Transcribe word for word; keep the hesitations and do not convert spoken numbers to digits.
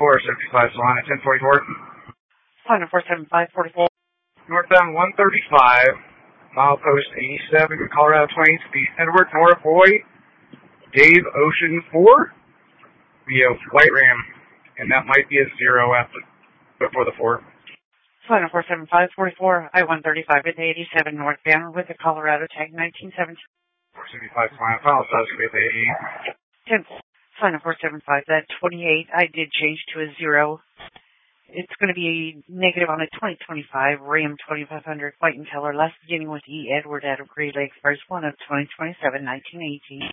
four seventy-five, Solana ten forty-four. Solana four seven five forty-four. Northbound one thirty-five, milepost eighty-seven, Colorado twenty, speed Edward four, boy, Dave Ocean four, via White Ram, and that might be a zero after, before the four. Solana four seven five forty-four, I one thirty-five at eighty-seven northbound with the Colorado tag nineteen seventeen. four seventy-five, Solana, final size with eighty. ten, Solana four seven five, that twenty-eight, I did change to a zero. It's going to be negative on a twenty twenty-five Ram twenty-five hundred white in color, last beginning with E. Edward out of Great Lakes, first one of twenty twenty-seven, nineteen eighteen.